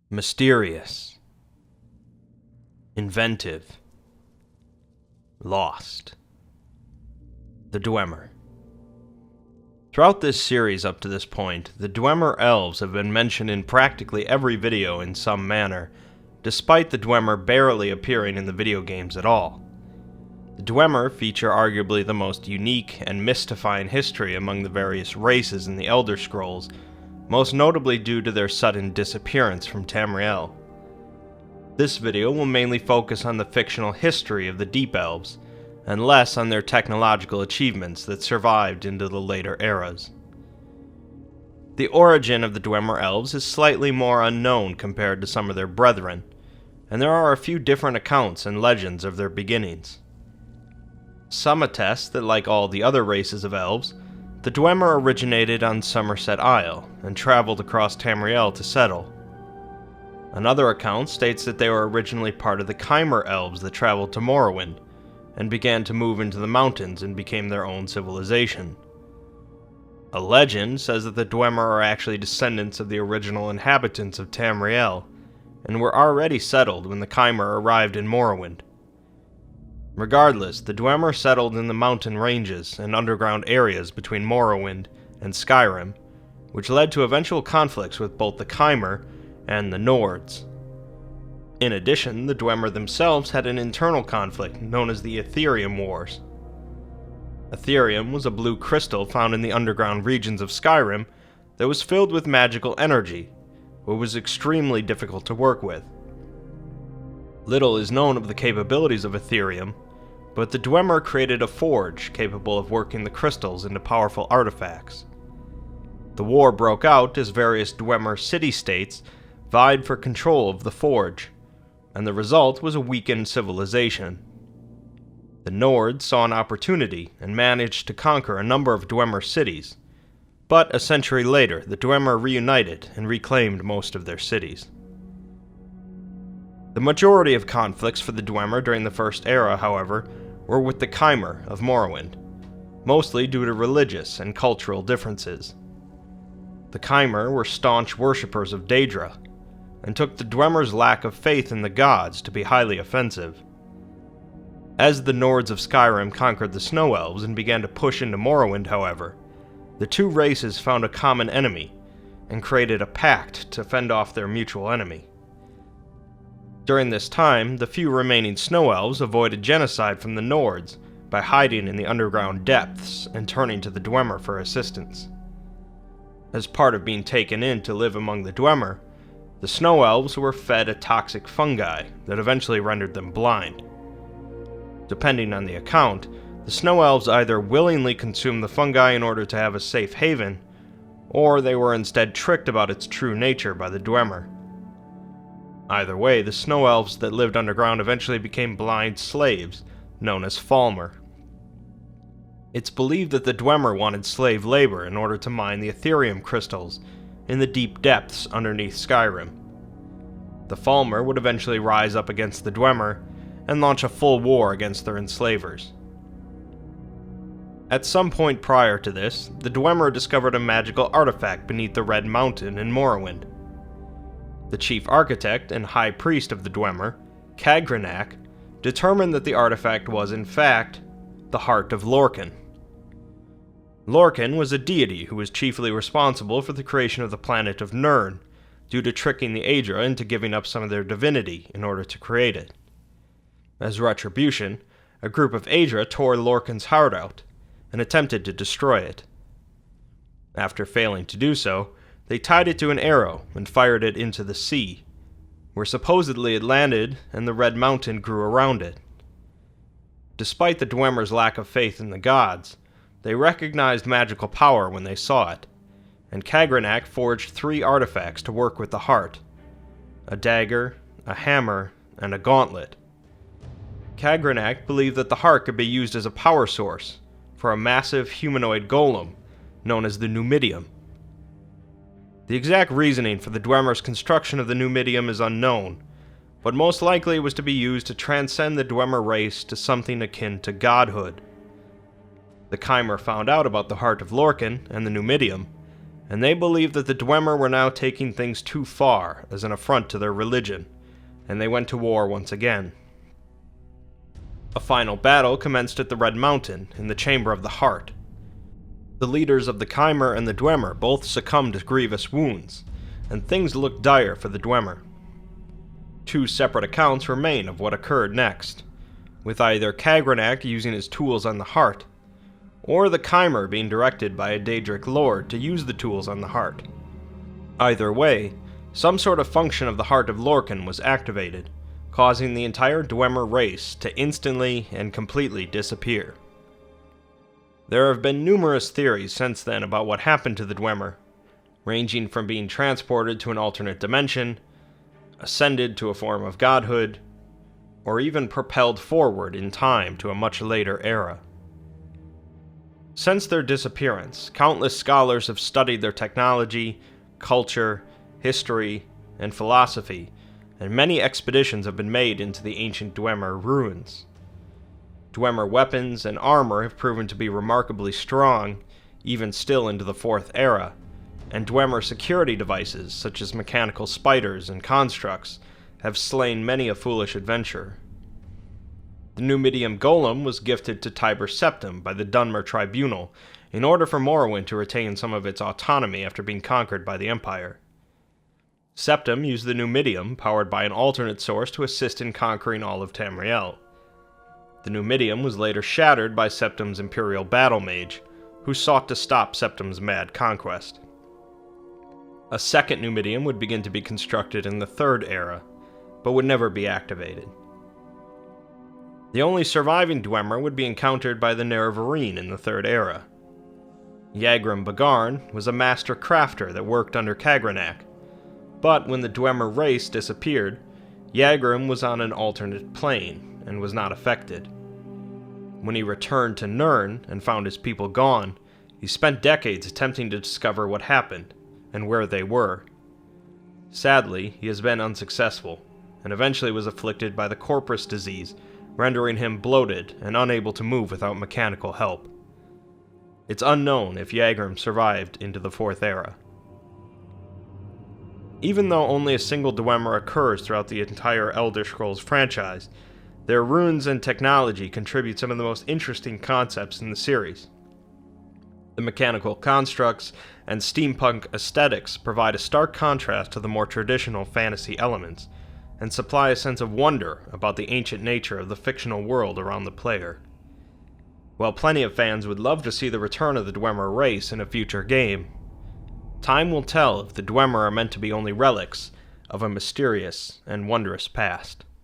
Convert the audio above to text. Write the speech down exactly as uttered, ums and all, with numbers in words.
Mysterious, inventive, lost. The Dwemer. Throughout this series up to this point, the Dwemer elves have been mentioned in practically every video in some manner, despite the Dwemer barely appearing in the video games at all. The Dwemer feature arguably the most unique and mystifying history among the various races in the Elder Scrolls, most notably due to their sudden disappearance from Tamriel. This video will mainly focus on the fictional history of the Deep Elves, and less on their technological achievements that survived into the later eras. The origin of the Dwemer elves is slightly more unknown compared to some of their brethren, and there are a few different accounts and legends of their beginnings. Some attest that, like all the other races of elves, the Dwemer originated on Somerset Isle and traveled across Tamriel to settle. Another account states that they were originally part of the Chimer elves that traveled to Morrowind, and began to move into the mountains and became their own civilization. A legend says that the Dwemer are actually descendants of the original inhabitants of Tamriel, and were already settled when the Chimer arrived in Morrowind. Regardless, the Dwemer settled in the mountain ranges and underground areas between Morrowind and Skyrim, which led to eventual conflicts with both the Chimer and the Nords. In addition, the Dwemer themselves had an internal conflict known as the Aetherium Wars. Aetherium was a blue crystal found in the underground regions of Skyrim that was filled with magical energy, but was extremely difficult to work with. Little is known of the capabilities of Aetherium, but the Dwemer created a forge capable of working the crystals into powerful artifacts. The war broke out as various Dwemer city-states vied for control of the forge, and the result was a weakened civilization. The Nords saw an opportunity and managed to conquer a number of Dwemer cities, but a century later the Dwemer reunited and reclaimed most of their cities. The majority of conflicts for the Dwemer during the First Era, however, were with the Chimer of Morrowind, mostly due to religious and cultural differences. The Chimer were staunch worshippers of Daedra, and took the Dwemer's lack of faith in the gods to be highly offensive. As the Nords of Skyrim conquered the Snow Elves and began to push into Morrowind, however, the two races found a common enemy and created a pact to fend off their mutual enemy. During this time, the few remaining Snow Elves avoided genocide from the Nords by hiding in the underground depths and turning to the Dwemer for assistance. As part of being taken in to live among the Dwemer, the Snow Elves were fed a toxic fungi that eventually rendered them blind. Depending on the account, the Snow Elves either willingly consumed the fungi in order to have a safe haven, or they were instead tricked about its true nature by the Dwemer. Either way, the Snow Elves that lived underground eventually became blind slaves, known as Falmer. It's believed that the Dwemer wanted slave labor in order to mine the Aetherium crystals in the deep depths underneath Skyrim. The Falmer would eventually rise up against the Dwemer and launch a full war against their enslavers. At some point prior to this, the Dwemer discovered a magical artifact beneath the Red Mountain in Morrowind. The chief architect and high priest of the Dwemer, Kagrenac, determined that the artifact was, in fact, the Heart of Lorkhan. Lorkhan was a deity who was chiefly responsible for the creation of the planet of Nirn, due to tricking the Aedra into giving up some of their divinity in order to create it. As retribution, a group of Aedra tore Lorkhan's heart out and attempted to destroy it. After failing to do so, they tied it to an arrow and fired it into the sea, where supposedly it landed and the Red Mountain grew around it. Despite the Dwemer's lack of faith in the gods, they recognized magical power when they saw it, and Kagrenac forged three artifacts to work with the heart: a dagger, a hammer, and a gauntlet. Kagrenac believed that the heart could be used as a power source for a massive humanoid golem known as the Numidium. The exact reasoning for the Dwemer's construction of the Numidium is unknown, but most likely it was to be used to transcend the Dwemer race to something akin to godhood. The Chimer found out about the Heart of Lorkhan and the Numidium, and they believed that the Dwemer were now taking things too far as an affront to their religion, and they went to war once again. A final battle commenced at the Red Mountain, in the Chamber of the Heart. The leaders of the Chimer and the Dwemer both succumbed to grievous wounds, and things looked dire for the Dwemer. Two separate accounts remain of what occurred next, with either Kagrenac using his tools on the Heart, or the Chimer being directed by a Daedric lord to use the tools on the Heart. Either way, some sort of function of the Heart of Lorkhan was activated, causing the entire Dwemer race to instantly and completely disappear. There have been numerous theories since then about what happened to the Dwemer, ranging from being transported to an alternate dimension, ascended to a form of godhood, or even propelled forward in time to a much later era. Since their disappearance, countless scholars have studied their technology, culture, history, and philosophy, and many expeditions have been made into the ancient Dwemer ruins. Dwemer weapons and armor have proven to be remarkably strong, even still into the Fourth Era, and Dwemer security devices, such as mechanical spiders and constructs, have slain many a foolish adventurer. The Numidium Golem was gifted to Tiber Septim by the Dunmer Tribunal in order for Morrowind to retain some of its autonomy after being conquered by the Empire. Septim used the Numidium, powered by an alternate source, to assist in conquering all of Tamriel. The Numidium was later shattered by Septim's Imperial Battle Mage, who sought to stop Septim's mad conquest. A second Numidium would begin to be constructed in the Third Era, but would never be activated. The only surviving Dwemer would be encountered by the Nerevarine in the Third Era. Yagrum Bagarn was a master crafter that worked under Kagrenac, but when the Dwemer race disappeared, Yagrum was on an alternate plane and was not affected. When he returned to Nirn and found his people gone, he spent decades attempting to discover what happened and where they were. Sadly, he has been unsuccessful, and eventually was afflicted by the Corpus disease, rendering him bloated and unable to move without mechanical help. It's unknown if Yagrum survived into the Fourth Era. Even though only a single Dwemer occurs throughout the entire Elder Scrolls franchise, their runes and technology contribute some of the most interesting concepts in the series. The mechanical constructs and steampunk aesthetics provide a stark contrast to the more traditional fantasy elements, and supply a sense of wonder about the ancient nature of the fictional world around the player. While plenty of fans would love to see the return of the Dwemer race in a future game, time will tell if the Dwemer are meant to be only relics of a mysterious and wondrous past.